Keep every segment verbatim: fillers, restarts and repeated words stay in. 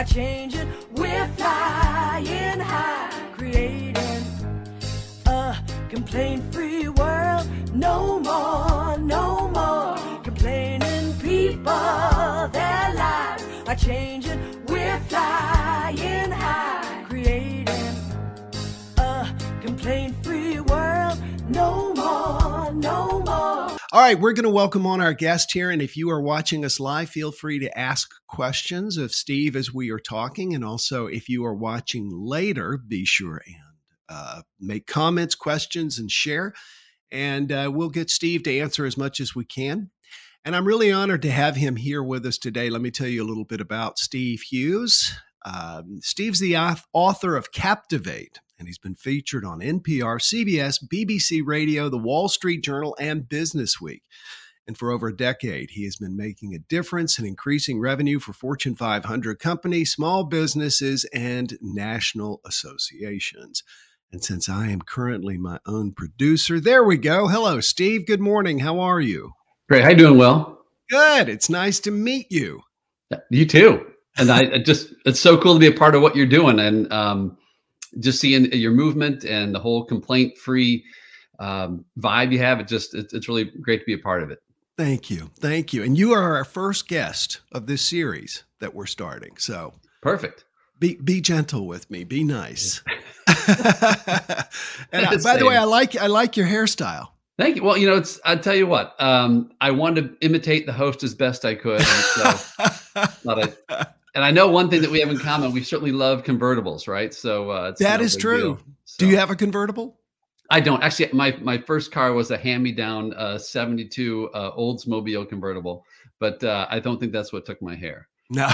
changing. We're flying high, creating a complaint-free world. No more, no more complaining people. Their lives are changing. We're flying high, creating a complaint-free world. No more, no more. All right, we're going to welcome on our guest here. And if you are watching us live, feel free to ask questions of Steve as we are talking. And also, if you are watching later, be sure and uh, make comments, questions, and share. And uh, we'll get Steve to answer as much as we can. And I'm really honored to have him here with us today. Let me tell you a little bit about Steve Hughes. Um, Steve's the author of Captivate, and he's been featured on N P R, C B S, B B C Radio, The Wall Street Journal, and Business Week. And for over a decade, he has been making a difference and increasing revenue for Fortune five hundred companies, small businesses, and national associations. And since I am currently my own producer, there we go. Hello, Steve. Good morning. How are you? Great. How you doing, Will? Good. It's nice to meet you. You too. And I I just, it's so cool to be a part of what you're doing. And um, just seeing your movement and the whole complaint-free um, vibe you have, it just, it, it's really great to be a part of it. Thank you. Thank you. And you are our first guest of this series that we're starting. So perfect. Be be gentle with me. Be nice. And I, by the way, I like I like your hairstyle. Thank you. Well, you know, it's I'll tell you what. Um, I wanted to imitate the host as best I could. And, so, thought I, and I know one thing that we have in common. We certainly love convertibles, right? So uh, it's that no is big true. deal. So, do you have a convertible? I don't actually. My my first car was a hand-me-down uh, seventy-two uh, Oldsmobile convertible, but uh, I don't think that's what took my hair. No.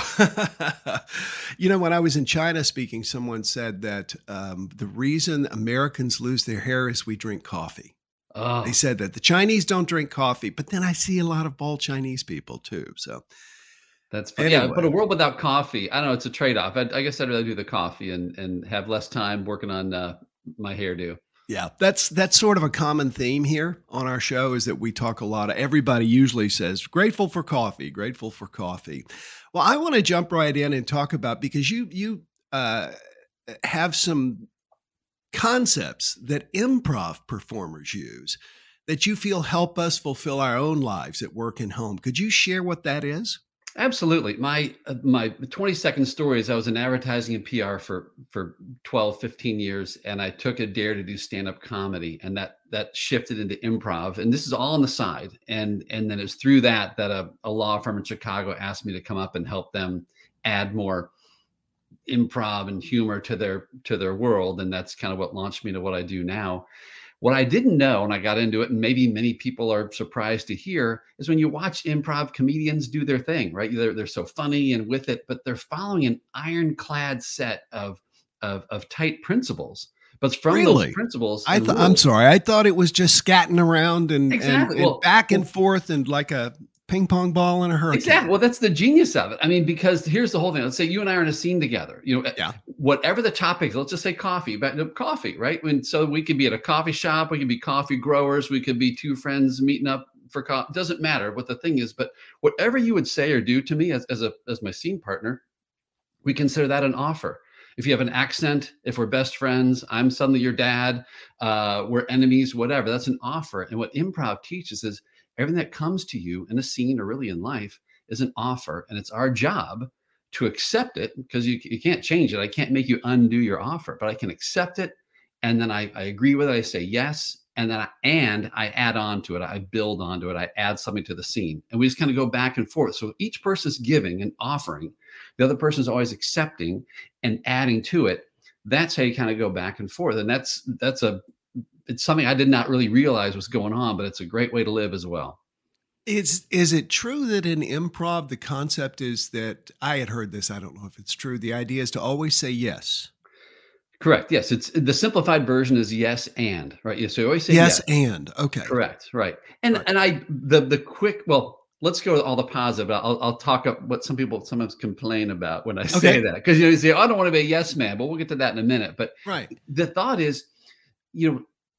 You know, when I was in China speaking, someone said that um, the reason Americans lose their hair is we drink coffee. Oh. They said that the Chinese don't drink coffee, but then I see a lot of bald Chinese people too. So that's fun. Anyway. Yeah, but a world without coffee, I don't know. It's a trade-off. I, I guess I'd rather do the coffee and, and have less time working on uh, my hairdo. Yeah, that's that's sort of a common theme here on our show is that we talk a lot of, everybody usually says, grateful for coffee, grateful for coffee. Well, I want to jump right in and talk about, because you you uh, have some concepts that improv performers use that you feel help us fulfill our own lives at work and home. Could you share what that is? Absolutely. My uh, my twenty second story is I was in advertising and P R for for twelve, fifteen years, and I took a dare to do stand-up comedy, and that that shifted into improv. And this is all on the side. And and then it's through that that a, a law firm in Chicago asked me to come up and help them add more improv and humor to their to their world. And that's kind of what launched me to what I do now. What I didn't know, and I got into it, and maybe many people are surprised to hear, is when you watch improv comedians do their thing, right? They're, they're so funny and with it, but they're following an ironclad set of, of, of tight principles. But from Really? those principles, I and th- I'm rules- sorry. I thought it was just scatting around and, Exactly. and, and Well- back and forth and like a ping pong ball in a hurricane. Exactly. Well, that's the genius of it. I mean, because here's the whole thing. Let's say you and I are in a scene together. You know, Yeah. whatever the topic is, let's just say coffee, but no, coffee, right? And so we could be at a coffee shop, we could be coffee growers, we could be two friends meeting up for coffee. Doesn't matter what the thing is, but whatever you would say or do to me as, as a as my scene partner, we consider that an offer. If you have an accent, if we're best friends, I'm suddenly your dad, uh, we're enemies, whatever, that's an offer. And what improv teaches is everything that comes to you in a scene or really in life is an offer. And it's our job to accept it, because you, you can't change it. I can't make you undo your offer, but I can accept it. And then I, I agree with it. I say yes. And then I, and I add on to it. I build onto it. I add something to the scene. And we just kind of go back and forth. So each person's giving and offering. The other person's always accepting and adding to it. That's how you kind of go back and forth. And that's that's a it's something I did not really realize was going on, but it's a great way to live as well. Is is it true that in improv, the concept is that, I had heard this, I don't know if it's true, the idea is to always say yes? Correct. Yes. It's the simplified version is yes and, right? Yeah, so you always say Yes, yes. and, okay. Correct. Right. And Right. and I the the quick well, let's go with all the positive. I'll I'll talk up what some people sometimes complain about when I say Okay. that. Because you know, you say, oh, I don't want to be a yes man, but we'll get to that in a minute. But Right. the thought is, you know,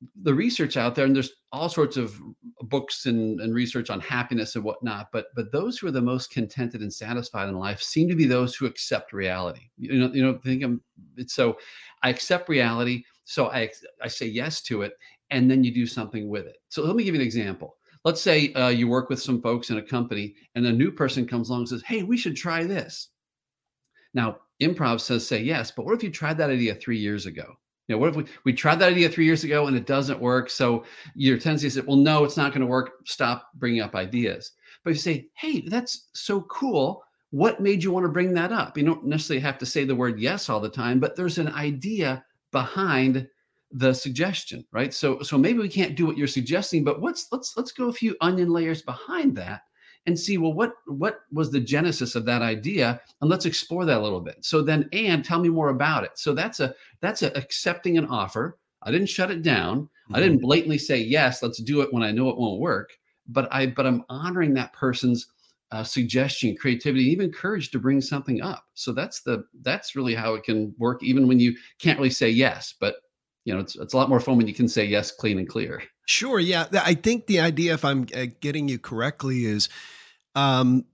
the research out there, and there's all sorts of books and, and research on happiness and whatnot, but but those who are the most contented and satisfied in life seem to be those who accept reality. You know, you know, think I'm, it's so I accept reality, so I I say yes to it, and then you do something with it. So let me give you an example. Let's say uh, you work with some folks in a company, and a new person comes along and says, "Hey, we should try this." Now, improv says say yes, but what if you tried that idea three years ago? You know, what if we, we tried that idea three years ago and it doesn't work? So your tendency is, well, no, it's not going to work. Stop bringing up ideas. But you say, hey, that's so cool. What made you want to bring that up? You don't necessarily have to say the word yes all the time, but there's an idea behind the suggestion, right? So, so maybe we can't do what you're suggesting, but let's let's let's go a few onion layers behind that and see, well, what what was the genesis of that idea, and let's explore that a little bit. So then, and tell me more about it. So that's a that's a accepting an offer. I didn't shut it down. Mm-hmm. I didn't blatantly say yes, let's do it when I know it won't work. But I but I'm honoring that person's uh, suggestion, creativity, even courage to bring something up. So that's the that's really how it can work, even when you can't really say yes. But you know, it's it's a lot more fun when you can say yes, clean and clear. Sure. Yeah. I think the idea, if I'm uh, getting you correctly, is um,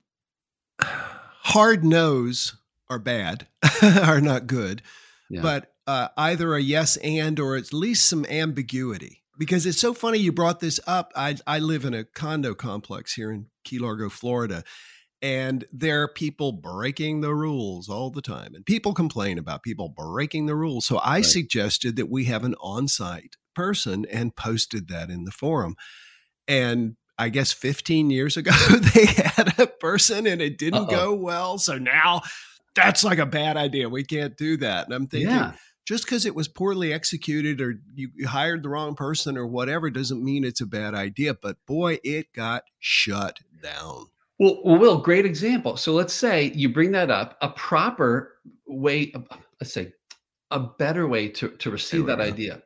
hard no's are bad, are not good, yeah. but uh, either a yes and, or at least some ambiguity. Because it's so funny you brought this up. I, I live in a condo complex here in Key Largo, Florida, and there are people breaking the rules all the time. And people complain about people breaking the rules. So I right. suggested that we have an on-site person and posted that in the forum. And I guess fifteen years ago, they had a person and it didn't Uh-oh. go well. So now that's like a bad idea. We can't do that. And I'm thinking, yeah. just because it was poorly executed or you hired the wrong person or whatever doesn't mean it's a bad idea. But boy, it got shut down. Well, well, Will, great example. So let's say you bring that up, a proper way, let's say a better way to, to receive that idea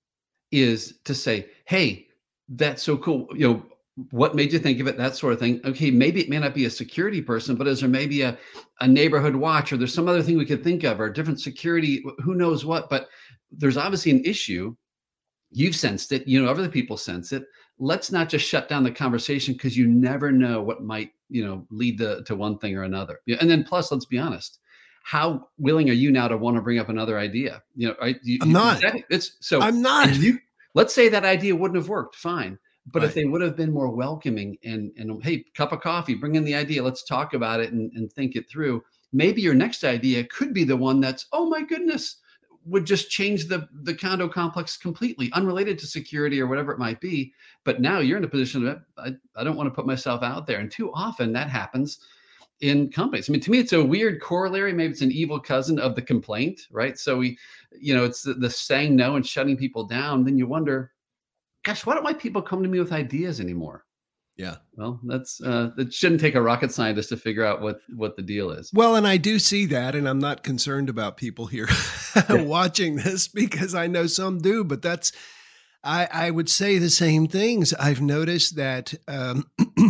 is to say, hey, that's so cool. You know, what made you think of it? That sort of thing. Okay, maybe it may not be a security person, but is there maybe a, a neighborhood watch, or there's some other thing we could think of, or different security, who knows what, but there's obviously an issue. You've sensed it, you know, other people sense it. Let's not just shut down the conversation, because you never know what might, you know, lead to, to one thing or another. And then plus, let's be honest, how willing are you now to want to bring up another idea? You know, right? You, I'm not. You, it's so I'm not. You, let's say that idea wouldn't have worked. Fine. But right. if they would have been more welcoming and, and hey, cup of coffee, bring in the idea, let's talk about it and, and think it through. Maybe your next idea could be the one that's, oh my goodness, would just change the, the condo complex completely, unrelated to security or whatever it might be. But now you're in a position that I, I don't want to put myself out there. And too often that happens in companies. I mean, to me, it's a weird corollary. Maybe it's an evil cousin of the complaint, right? So we, you know, it's the, the saying no and shutting people down. Then you wonder, gosh, why don't my people come to me with ideas anymore? Yeah. Well, that's uh, it shouldn't take a rocket scientist to figure out what, what the deal is. Well, and I do see that, and I'm not concerned about people here watching this, because I know some do, but that's, I, I would say the same things. I've noticed that um,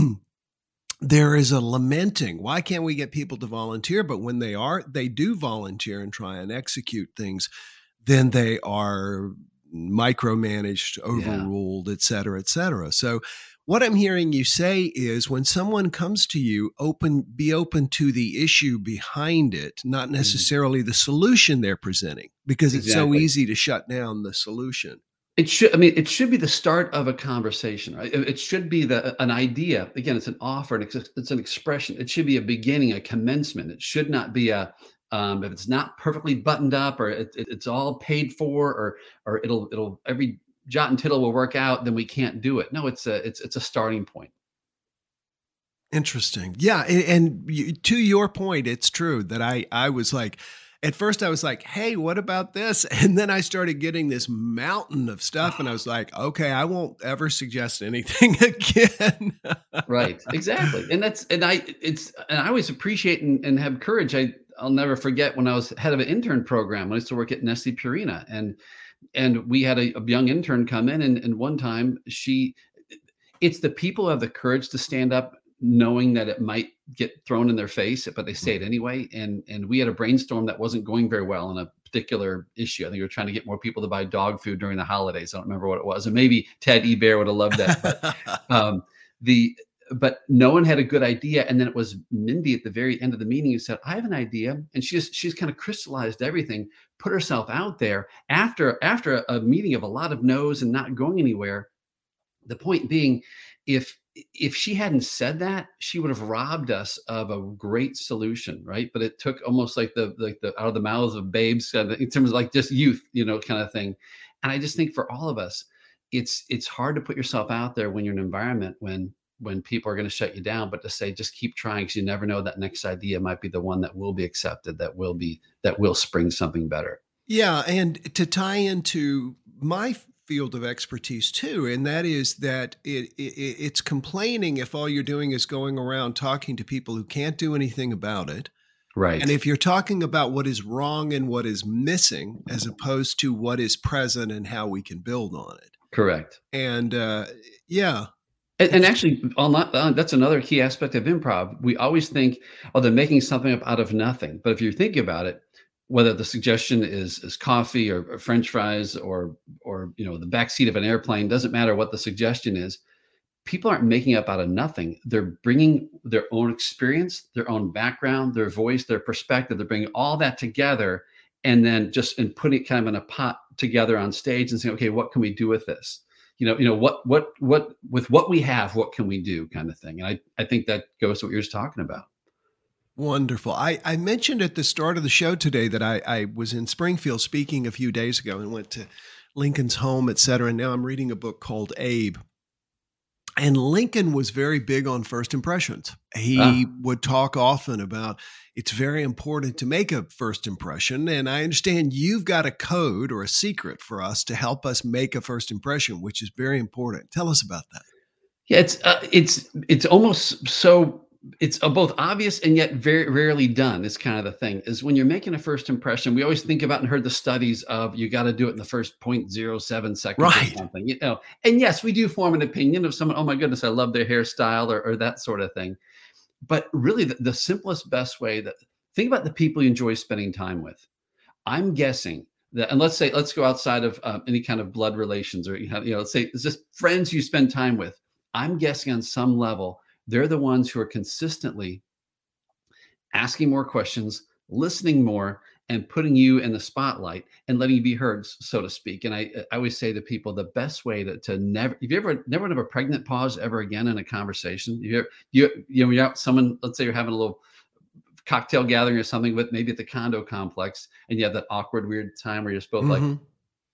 there is a lamenting. Why can't we get people to volunteer? But when they are, they do volunteer and try and execute things, then they are micromanaged, overruled, yeah. et cetera, et cetera. So what I'm hearing you say is, when someone comes to you, open, be open to the issue behind it, not necessarily mm. the solution they're presenting, because it's exactly. so easy to shut down the solution. It should, I mean, it should be the start of a conversation, right? It should be the, an idea. Again, it's an offer, and it's, it's an expression. It should be a beginning, a commencement. It should not be a, Um, if it's not perfectly buttoned up, or it, it, it's all paid for, or or it'll it'll every jot and tittle will work out, then we can't do it. No, it's a it's it's a starting point. Interesting. Yeah, and, and you, to your point, it's true that I I was like, at first I was like, hey, what about this? And then I started getting this mountain of stuff, and I was like, okay, I won't ever suggest anything again. Right. Exactly. And that's and I it's and I always appreciate and, and have courage. I I'll never forget when I was head of an intern program. I used to work at Nestle Purina, and and we had a, a young intern come in, and, and one time she, it's the people who have the courage to stand up, knowing that it might get thrown in their face, but they say it anyway. And and we had a brainstorm that wasn't going very well on a particular issue. I think we were trying to get more people to buy dog food during the holidays. I don't remember what it was. And maybe Ted Ebear would have loved that. But um, the but no one had a good idea. And then it was Mindy at the very end of the meeting who said, I have an idea. And she just, she's kind of crystallized everything, put herself out there after, after a, a meeting of a lot of no's and not going anywhere. The point being, if, if she hadn't said that, she would have robbed us of a great solution. Right. But it took almost like the, like the, out of the mouths of babes uh, in terms of like just youth, you know, kind of thing. And I just think for all of us, it's, it's hard to put yourself out there when you're in an environment when, when people are going to shut you down, but to say, just keep trying, because you never know, that next idea might be the one that will be accepted, that will be, that will spring something better. Yeah. And to tie into my field of expertise too, and that is that it, it it's complaining if all you're doing is going around talking to people who can't do anything about it. Right. And if you're talking about what is wrong and what is missing, as opposed to what is present and how we can build on it. Correct. And uh, yeah. And, and actually, on that, uh, that's another key aspect of improv. We always think, oh, they're making something up out of nothing. But if you think about it, whether the suggestion is is coffee or, or French fries or or you know the backseat of an airplane, doesn't matter what the suggestion is. People aren't making up out of nothing. They're bringing their own experience, their own background, their voice, their perspective. They're bringing all that together, and then just and putting it kind of in a pot together on stage and saying, okay, what can we do with this? You know, you know, what, what, what, with what we have, what can we do, kind of thing. And I, I think that goes to what you're just talking about. Wonderful. I, I mentioned at the start of the show today that I, I was in Springfield speaking a few days ago and went to Lincoln's home, et cetera. And now I'm reading a book called Abe. And Lincoln was very big on first impressions. He ah. would talk often about it's very important to make a first impression. And I understand you've got a code or a secret for us to help us make a first impression, which is very important. Tell us about that. Yeah, it's uh, it's it's almost so it's both obvious and yet very rarely done. Is kind of the thing, is when you're making a first impression, we always think about and heard the studies of you got to do it in the first zero point zero seven seconds right. or something, you know. And yes, we do form an opinion of someone. Oh my goodness, I love their hairstyle or, or that sort of thing. But really, the, the simplest, best way that think about the people you enjoy spending time with. I'm guessing that, and let's say let's go outside of um, any kind of blood relations, or you have, you know, let's say it's just friends you spend time with. I'm guessing on some level, they're the ones who are consistently asking more questions, listening more, and putting you in the spotlight and letting you be heard, so to speak. And I, I always say to people, the best way to, to never, if you ever never have a pregnant pause ever again in a conversation, you you you know, you're out, someone, let's say you're having a little cocktail gathering or something, but maybe at the condo complex, and you have that awkward, weird time where you're both mm-hmm. like,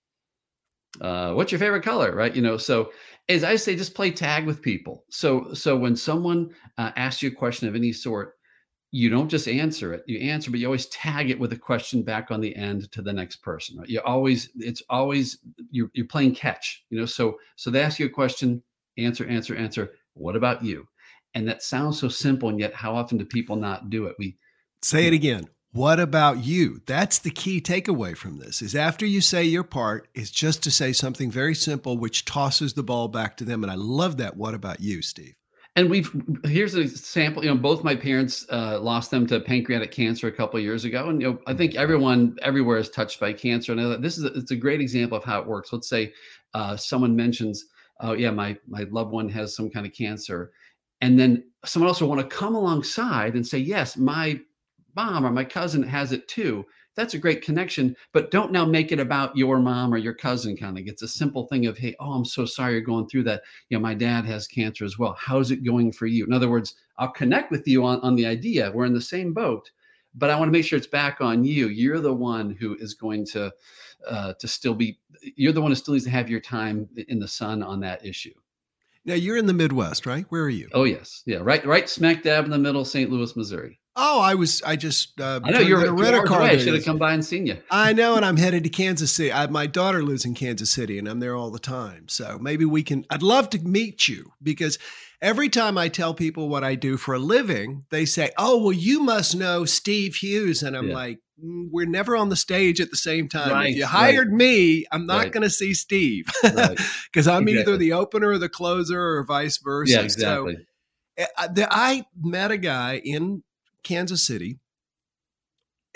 uh, what's your favorite color? Right. You know, so as I say, just play tag with people. So, so when someone uh, asks you a question of any sort, you don't just answer it, you answer, but you always tag it with a question back on the end to the next person. Right? You always, it's always, you're, you're playing catch, you know? So, so they ask you a question, answer, answer, answer. What about you? And that sounds so simple. And yet how often do people not do it? We say it again. What about you? That's the key takeaway from this, is after you say your part, is just to say something very simple, which tosses the ball back to them. And I love that. What about you, Steve? And we've, here's an example, you know, both my parents uh, lost them to pancreatic cancer a couple of years ago. And, you know, I think everyone everywhere is touched by cancer. And this is, a, it's a great example of how it works. Let's say uh, someone mentions, oh yeah, my, my loved one has some kind of cancer. And then someone else will want to come alongside and say, yes, my mom or my cousin has it too. That's a great connection, but don't now make it about your mom or your cousin. Kind of, it's a simple thing of, hey, oh, I'm so sorry you're going through that. You know, my dad has cancer as well. How's it going for you? In other words, I'll connect with you on, on the idea. We're in the same boat, but I want to make sure it's back on you. You're the one who is going to, uh, to still be, you're the one who still needs to have your time in the sun on that issue. Now you're in the Midwest, right? Where are you? Oh yes. Yeah. Right. Right. Smack dab in the middle, Saint Louis, Missouri. Oh, I was, I just, uh, I know you're a rental car. I should have come by and seen you. I know. And I'm headed to Kansas City. I, my daughter lives in Kansas City and I'm there all the time. So maybe we can, I'd love to meet you, because every time I tell people what I do for a living, they say, oh, well, you must know Steve Hughes. And I'm yeah. like, mm, we're never on the stage at the same time. Right, if you hired right. me, I'm not right. going to see Steve, because right. I'm exactly. either the opener or the closer or vice versa. Yeah, exactly. So uh, the, I met a guy in Kansas City.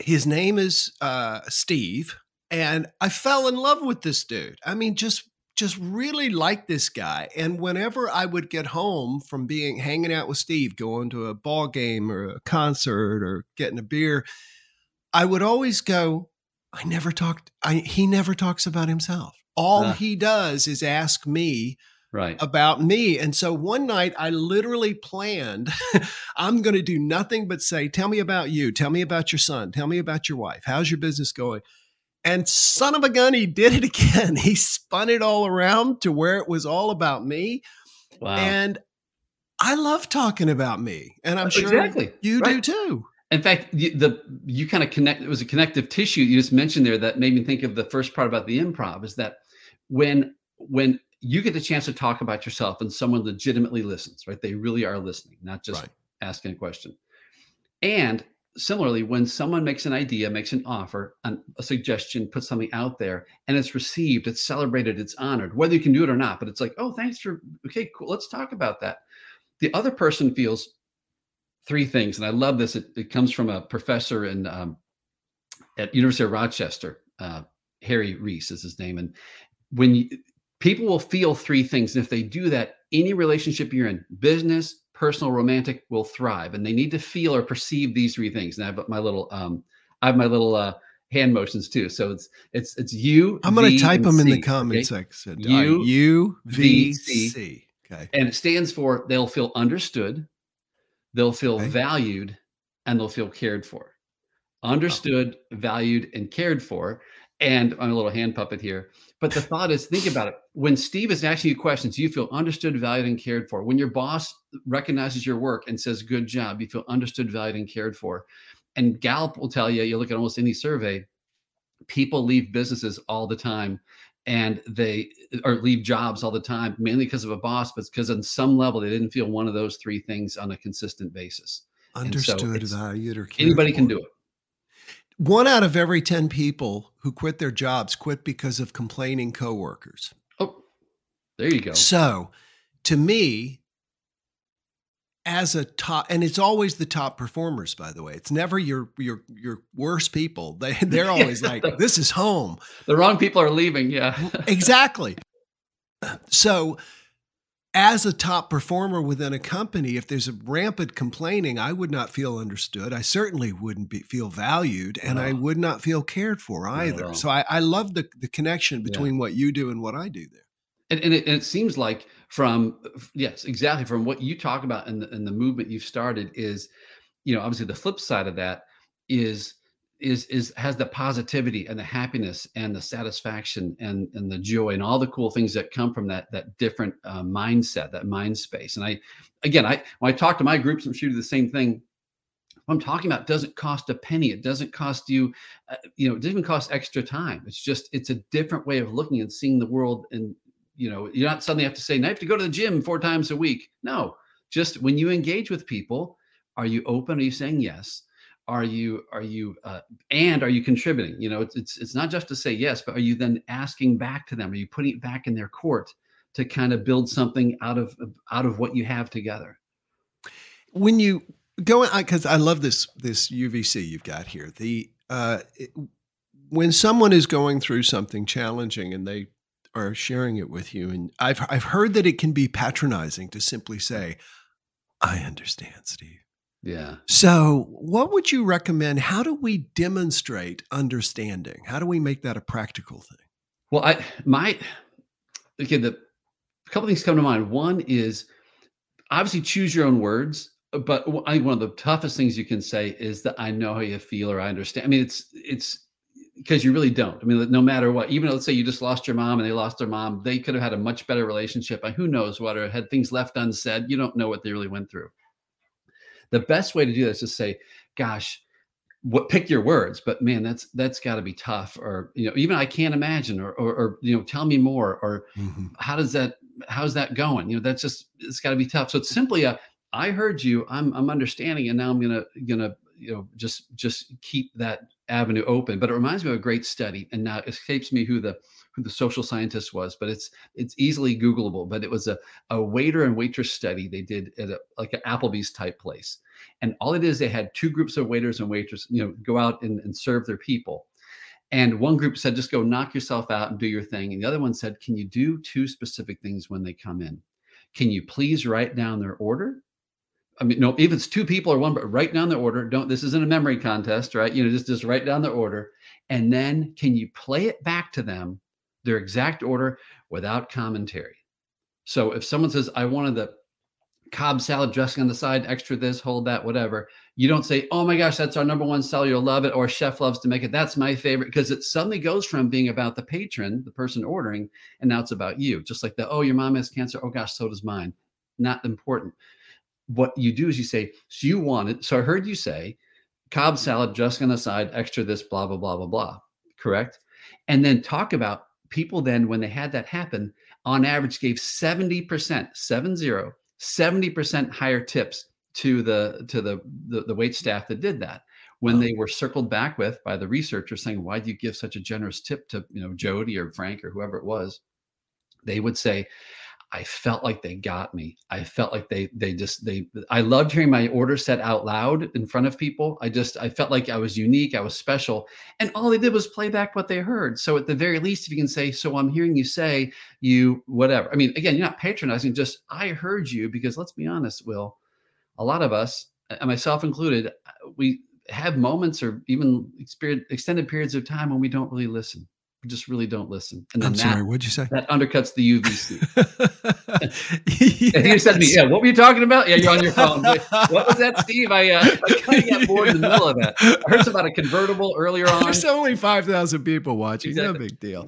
his name is uh, Steve, and I fell in love with this dude. I mean, just just really liked this guy. And whenever I would get home from being hanging out with Steve, going to a ball game or a concert or getting a beer, I would always go, I never talked. I, he never talks about himself. All uh, he does is ask me right. about me. And so one night I literally planned, I'm going to do nothing but say, tell me about you. Tell me about your son. Tell me about your wife. How's your business going? And son of a gun, he did it again. He spun it all around to where it was all about me. Wow. And I love talking about me. And I'm sure exactly. you right. do too. In fact, you, the you kind of connect. It was a connective tissue you just mentioned there that made me think of the first part about the improv. Is that when when you get the chance to talk about yourself and someone legitimately listens, right? They really are listening, not just right. asking a question. And similarly, when someone makes an idea, makes an offer, an, a suggestion, puts something out there, and it's received, it's celebrated, it's honored, whether you can do it or not. But it's like, oh, thanks for okay, cool. Let's talk about that. The other person feels three things, and I love this. It, it comes from a professor in um, at University of Rochester. Uh, Harry Reese is his name, and when you, people will feel three things, and if they do that, any relationship you're in, business, personal, romantic, will thrive. And they need to feel or perceive these three things. And I have my little, um, I have my little uh, hand motions too. So it's it's it's U. I'm going to type them C, in the comment okay? section. U, U V C. C. Okay, and it stands for they'll feel understood. They'll feel okay. valued, and they'll feel cared for. Understood, oh. valued, and cared for. And I'm a little hand puppet here. But the thought is, think about it. When Steve is asking you questions, you feel understood, valued, and cared for. When your boss recognizes your work and says, good job, you feel understood, valued, and cared for. And Gallup will tell you, you look at almost any survey, people leave businesses all the time. And they or leave jobs all the time, mainly because of a boss, but because on some level they didn't feel one of those three things on a consistent basis. Understood, so valued, or cared anybody for. Can do it. One out of every ten people who quit their jobs quit because of complaining coworkers. Oh, there you go. So, to me, as a top, and it's always the top performers, by the way. It's never your your your worst people. They they're always like, this is home. The wrong people are leaving. Yeah, exactly. So, as a top performer within a company, if there's a rampant complaining, I would not feel understood. I certainly wouldn't be, feel valued, and no. I would not feel cared for either. No. So I, I love the the connection between yeah. what you do and what I do there. And, and, it, and it seems like from, yes, exactly. From what you talk about and the, and the movement you've started is, you know, obviously the flip side of that is, is, is has the positivity and the happiness and the satisfaction and, and the joy and all the cool things that come from that, that different uh, mindset, that mind space. And I, again, I, when I talk to my groups, I'm sure do the same thing. What I'm talking about doesn't cost a penny. It doesn't cost you, uh, you know, it doesn't even cost extra time. It's just, it's a different way of looking and seeing the world. And, you know, you not suddenly have to say, now I have to go to the gym four times a week. No, just when you engage with people, are you open? Are you saying yes? Are you, are you, uh, and are you contributing? You know, it's, it's, it's not just to say yes, but are you then asking back to them? Are you putting it back in their court to kind of build something out of, out of what you have together? When you go, because I love this, this U V C you've got here, the, uh, it, when someone is going through something challenging and they are sharing it with you, and I've, I've heard that it can be patronizing to simply say, I understand, Steve. Yeah. So what would you recommend? How do we demonstrate understanding? How do we make that a practical thing? Well, I, my, okay, the a couple things come to mind. One is obviously choose your own words, but I think one of the toughest things you can say is that I know how you feel, or I understand. I mean, it's, it's because you really don't. I mean, no matter what, even let's say you just lost your mom and they lost their mom, they could have had a much better relationship. And who knows what, or had things left unsaid. You don't know what they really went through. The best way to do this is say, gosh, what, pick your words, but man, that's, that's gotta be tough. Or, you know, even I can't imagine, or, or, or you know, tell me more, or mm-hmm. how does that, how's that going? You know, that's just, it's gotta be tough. So it's simply a, I heard you, I'm, I'm understanding. And now I'm going to, going to, you know, just just keep that avenue open. But it reminds me of a great study, and now it escapes me who the who the social scientist was, but it's it's easily Googleable. But it was a a waiter and waitress study they did at a, like an Applebee's type place, and all it is they had two groups of waiters and waitresses, you know, go out and, and serve their people. And one group said, just go knock yourself out and do your thing. And the other one said, can you do two specific things when they come in? Can you please write down their order? I mean, no, if it's two people or one, but write down their order. Don't, this isn't a memory contest, right? You know, just, just write down the order. And then can you play it back to them, their exact order without commentary? So if someone says, I wanted the Cobb salad dressing on the side, extra this, hold that, whatever. You don't say, oh my gosh, that's our number one seller, you'll love it, or chef loves to make it, that's my favorite, because it suddenly goes from being about the patron, the person ordering, and now it's about you. Just like the, oh, your mom has cancer, oh gosh, so does mine. Not important. What you do is you say, so you want it, so I heard you say, Cobb salad dressing on the side, extra this, blah, blah, blah, blah, blah, correct? And then talk about people then, when they had that happen, on average gave seventy percent, seven zero, seventy percent higher tips to the to the, the the wait staff that did that, when they were circled back with by the researcher saying, why do you give such a generous tip to, you know, Jody or Frank or whoever it was? They would say, I felt like they got me. I felt like they they just they I loved hearing my order said out loud in front of people. I just I felt like I was unique, I was special, and all they did was play back what they heard. So at the very least, if you can say, so I'm hearing you say you whatever. I mean, again, you're not patronizing, just I heard you, because let's be honest, Will, a lot of us, and myself included, we have moments or even experience extended periods of time when we don't really listen. We just really don't listen. And then I'm that, sorry, what'd you say? That undercuts the U V C. Yes. And he said to me, yeah, what were you talking about? Yeah, you're on your phone. Wait, what was that, Steve? I, uh, I kind of got bored in the middle of that. I heard about a convertible earlier on. There's only five thousand people watching. Exactly. No big deal.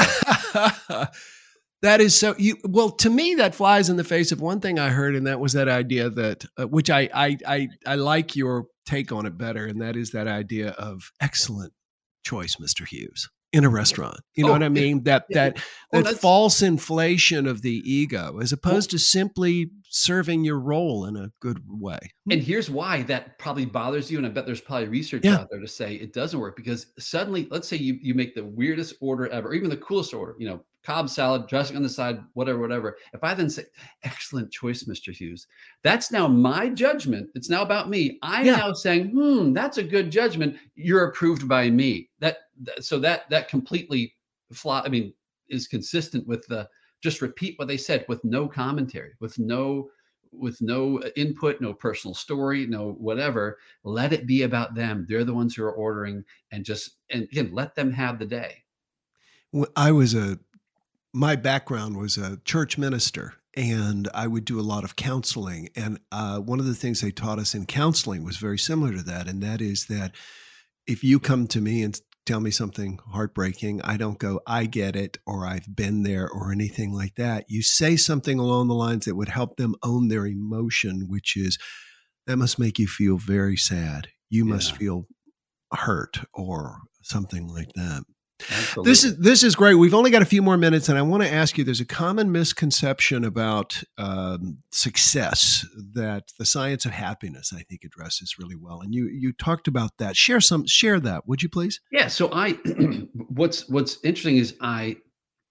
Yeah. That is so you, well, to me, that flies in the face of one thing I heard. And that was that idea that, uh, which I, I, I, I like your take on it better. And that is that idea of excellent choice, Mister Hughes, in a restaurant. You know Oh, what I mean? That, yeah. that, Well, that that's- false inflation of the ego, as opposed to simply serving your role in a good way. And here's why that probably bothers you. And I bet there's probably research Yeah. out there to say it doesn't work, because suddenly, let's say you, you make the weirdest order ever, or even the coolest order, you know, Cobb salad, dressing on the side, whatever, whatever. If I then say, excellent choice, Mister Hughes, that's now my judgment. It's now about me. I'm Yeah. now saying, hmm, that's a good judgment. You're approved by me. That, that so that that completely fly, I mean, is consistent with the just repeat what they said with no commentary, with no with no input, no personal story, no whatever. Let it be about them. They're the ones who are ordering, and just and again, let them have the day. Well, I was a, my background was a church minister, and I would do a lot of counseling. And uh, one of the things they taught us in counseling was very similar to that. And that is that if you come to me and tell me something heartbreaking, I don't go, I get it, or I've been there, or anything like that. You say something along the lines that would help them own their emotion, which is, that must make you feel very sad. You must Yeah. feel hurt, or something like that. Absolutely. This is this is great. We've only got a few more minutes, and I want to ask you, there's a common misconception about um, success that the science of happiness, I think, addresses really well. And you you talked about that. Share some share that, would you please? Yeah. So I, what's what's interesting is I,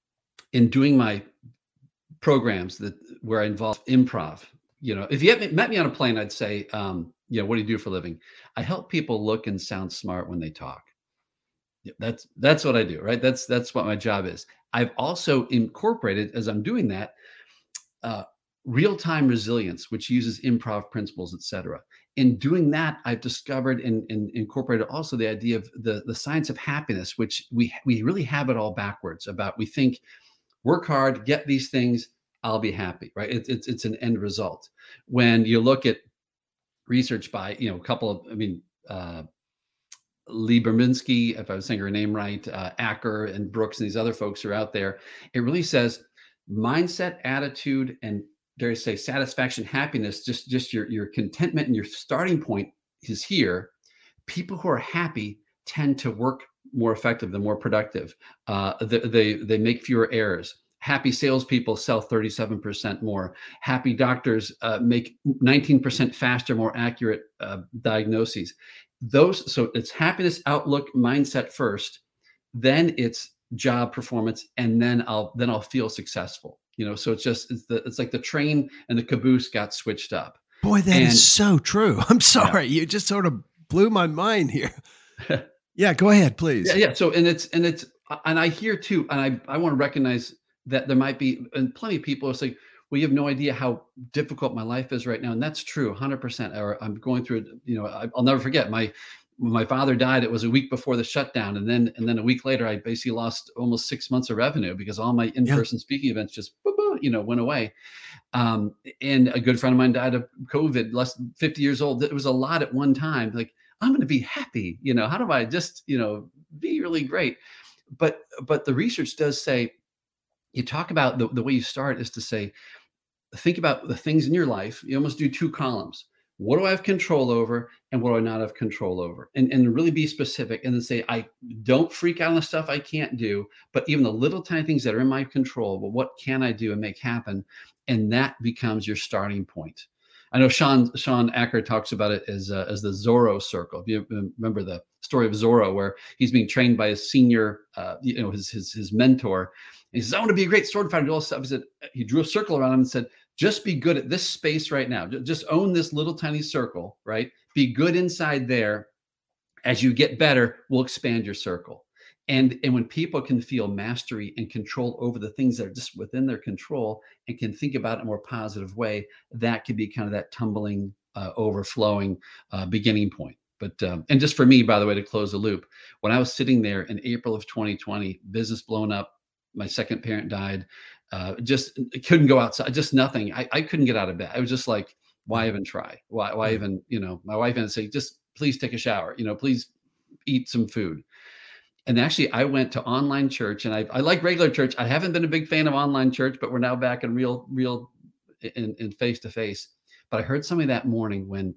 in doing my programs that where I involve improv, you know, if you had met me on a plane, I'd say, um, you know, what do you do for a living? I help people look and sound smart when they talk. Yeah, that's that's what I do, right? That's that's what my job is. I've also incorporated, as I'm doing that, uh, real-time resilience, which uses improv principles, et cetera. In doing that, I've discovered and, and incorporated also the idea of the, the science of happiness, which we we really have it all backwards about. We think, work hard, get these things, I'll be happy, right? It's it's it's an end result. When you look at research by, you know, a couple of, I mean, uh, Lee Berminski, if I was saying her name right, uh, Acker and Brooks and these other folks are out there. It really says mindset, attitude, and dare I say satisfaction, happiness, just, just your, your contentment and your starting point is here. People who are happy tend to work more effective, they're more productive. Uh, they, they, they make fewer errors. Happy salespeople sell thirty-seven percent more. Happy doctors uh, make nineteen percent faster, more accurate uh, diagnoses. those, so it's happiness, outlook, mindset first, then it's job performance, and then I'll then I'll feel successful. You know, so it's just it's the it's like the train and the caboose got switched up. Boy, that And is so true. I'm sorry, you just sort of blew my mind here. Yeah, go ahead, please. yeah, yeah. So and it's and it's and I hear too, and I I want to recognize that there might be, and plenty of people are saying, well, you have no idea how difficult my life is right now, and that's true, one hundred percent. Or I'm going through it. You know, I, I'll never forget my when my father died. It was a week before the shutdown, and then and then a week later, I basically lost almost six months of revenue because all my in-person yeah. speaking events just you know went away. Um, and a good friend of mine died of COVID, less than fifty years old. It was a lot at one time. Like, I'm going to be happy. You know, how do I just, you know, be really great? But, but the research does say, you talk about the, the way you start is to say, think about the things in your life. You almost do two columns. What do I have control over and what do I not have control over? And, and really be specific and then say, I don't freak out on the stuff I can't do, but even the little tiny things that are in my control, but what can I do and make happen? And that becomes your starting point. I know Sean Sean Acker talks about it as uh, as the Zorro circle. If you remember the story of Zorro, where he's being trained by his senior, uh, you know, his his his mentor. And he says, "I want to be a great sword fighter." Do all this stuff. He said he drew a circle around him and said, "Just be good at this space right now. Just own this little tiny circle, right? Be good inside there. As you get better, we'll expand your circle." And, and when people can feel mastery and control over the things that are just within their control and can think about it in a more positive way, that could be kind of that tumbling, uh, overflowing uh, beginning point. But, um, and just for me, by the way, to close the loop, when I was sitting there in April of twenty twenty, business blown up, my second parent died, uh, just couldn't go outside, just nothing. I, I couldn't get out of bed. I was just like, why even try? Why, why even, you know, my wife had to say, just please take a shower, you know, please eat some food. And actually, I went to online church, and I, I like regular church. I haven't been a big fan of online church, but we're now back in real, real, in, in face-to-face. But I heard somebody that morning when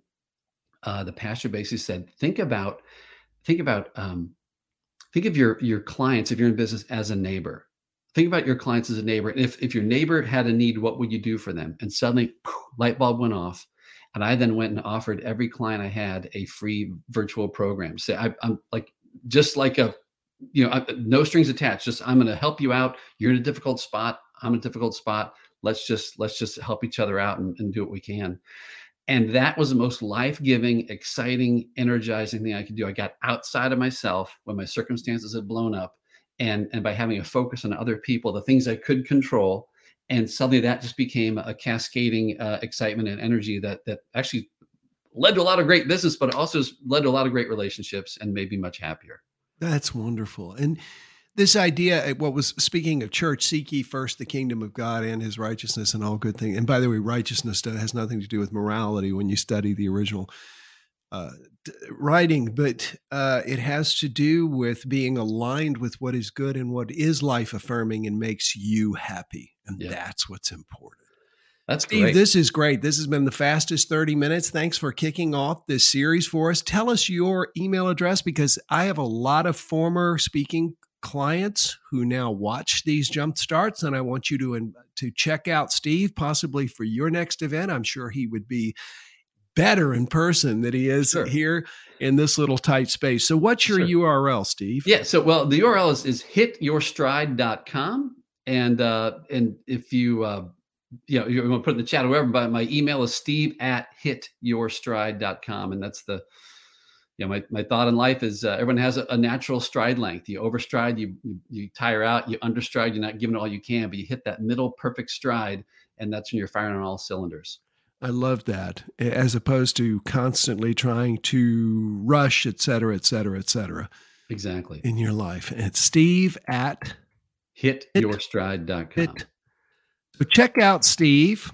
uh, the pastor basically said, "Think about, think about, um, think of your your clients if you're in business as a neighbor. Think about your clients as a neighbor. And if if your neighbor had a need, what would you do for them?" And suddenly, poof, light bulb went off. And I then went and offered every client I had a free virtual program. Say, I, I'm like just like a you know, no strings attached. Just, I'm going to help you out. You're in a difficult spot. I'm in a difficult spot. Let's just, let's just help each other out and, and do what we can. And that was the most life-giving, exciting, energizing thing I could do. I got outside of myself when my circumstances had blown up, and, and by having a focus on other people, the things I could control. And suddenly that just became a cascading uh, excitement and energy that, that actually led to a lot of great business, but also led to a lot of great relationships and made me much happier. That's wonderful. And this idea, what was, speaking of church, seek ye first the kingdom of God and his righteousness and all good things. And by the way, righteousness has nothing to do with morality when you study the original uh, writing, but uh, it has to do with being aligned with what is good and what is life affirming and makes you happy. And yeah. that's what's important. That's Steve, great. This is great. This has been the fastest thirty minutes. Thanks for kicking off this series for us. Tell us your email address, because I have a lot of former speaking clients who now watch these jump starts, and I want you to, to check out Steve, possibly for your next event. I'm sure he would be better in person than he is sure. here in this little tight space. So what's your sure. U R L, Steve? Yeah. So, well, the U R L is, is hit your stride dot com. And, uh, and if you, uh, you know, you want to put it in the chat or wherever, but my email is steve at hit your stride dot com. And that's the, you know, my, my thought in life is uh, everyone has a, a natural stride length. You overstride, you, you, you tire out, you understride, you're not giving it all you can, but you hit that middle perfect stride. And that's when you're firing on all cylinders. I love that, as opposed to constantly trying to rush, et cetera, et cetera, et cetera. Exactly. In your life. And it's Steve at hit your stride dot com. Hit. So check out Steve.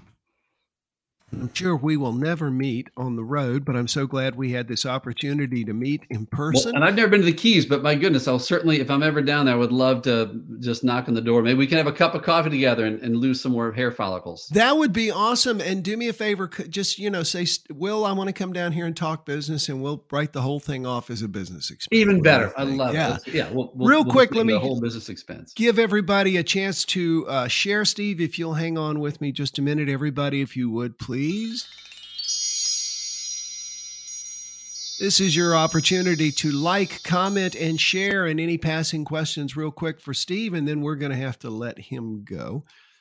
I'm sure we will never meet on the road, but I'm so glad we had this opportunity to meet in person. Well, and I've never been to the Keys, but my goodness, I'll certainly, if I'm ever down there, I would love to just knock on the door. Maybe we can have a cup of coffee together and, and lose some more hair follicles. That would be awesome. And do me a favor, just, you know, say, Will, I want to come down here and talk business, and we'll write the whole thing off as a business expense. Even better. I love yeah. it. Yeah. We'll, we'll, Real we'll quick, let me the whole business expense. Give everybody a chance to uh, share. Steve, if you'll hang on with me just a minute, everybody, if you would, please. This is your opportunity to like, comment, and share. And any passing questions real quick for Steve, and then we're going to have to let him go.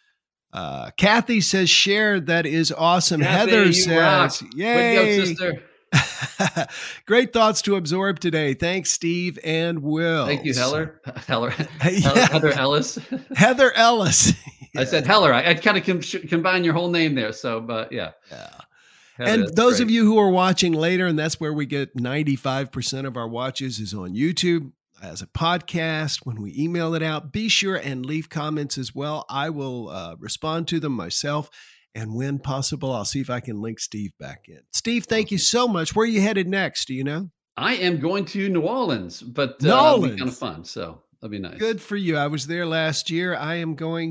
Uh, Kathy says, share. That is awesome. Kathy, Heather you says, rock. yay. Way to go, sister. Great thoughts to absorb today. Thanks, Steve and Will. Thank you, Heller. Heller. Yeah. Heather Ellis. Heather Ellis. I said Heller. I, I kind of com- combine your whole name there. So, but yeah. Yeah. Heather, And that's those great. of you who are watching later, and that's where we get ninety-five percent of our watches is on YouTube as a podcast. When we email it out, be sure and leave comments as well. I will uh, respond to them myself. And when possible, I'll see if I can link Steve back in. Steve, thank you so much. Where are you headed next? Do you know? I am going to New Orleans, but uh, New that'll be Orleans. kind of fun. So that'll be nice. Good for you. I was there last year. I am going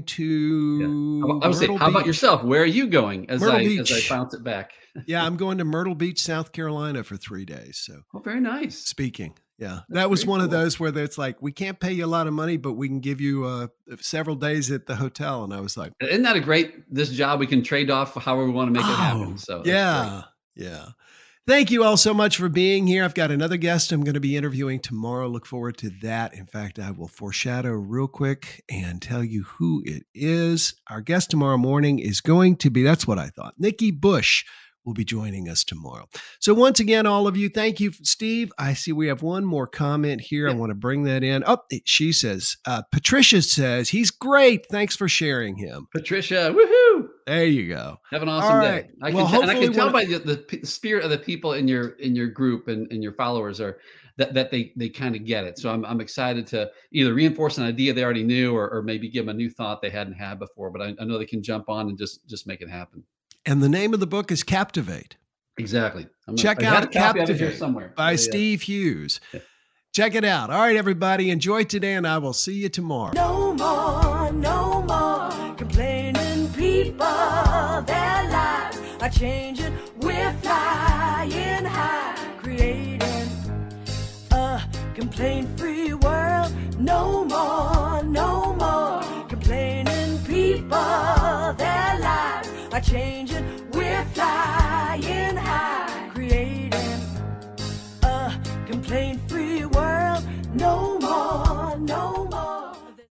to Yeah. I was saying, Myrtle how about Beach. yourself? Where are you going? As Myrtle I Beach. as I bounce it back. Yeah, I'm going to Myrtle Beach, South Carolina for three days. So Oh, very nice. speaking. Yeah, That's that was very one of cool. those where it's like, we can't pay you a lot of money, but we can give you uh, several days at the hotel. And I was like, Isn't that a great this job? We can trade off however we want to make it happen. So that's Oh, yeah, yeah. Thank you all so much for being here. I've got another guest I'm going to be interviewing tomorrow. Look forward to that. In fact, I will foreshadow real quick and tell you who it is. Our guest tomorrow morning is going to be, that's what I thought, Nikki Bush will be joining us tomorrow. So once again, all of you, thank you, Steve. I see we have one more comment here. I Yeah. want to bring that in. Oh, she says, uh, Patricia says, he's great. Thanks for sharing him. Patricia, woohoo! There you go. Have an awesome All day. right. I can, Well, t- and I hopefully can tell when- by the, the p- spirit of the people in your in your group and, and your followers are that, that they they kind of get it. So I'm I'm excited to either reinforce an idea they already knew or, or maybe give them a new thought they hadn't had before. But I, I know they can jump on and just just make it happen. And the name of the book is Captivate. Exactly. I'm Check I had out a copy of it here Captivate somewhere. by Yeah, yeah. Steve Hughes. Yeah. Check it out. All right, everybody. Enjoy today, and I will see you tomorrow. No more, no more complaining people. Their lives are changing. We're flying high, creating a complaint-free world. No more, no more complaining people. Their lives are changing. We're flying high, creating a complaint-free world. No more.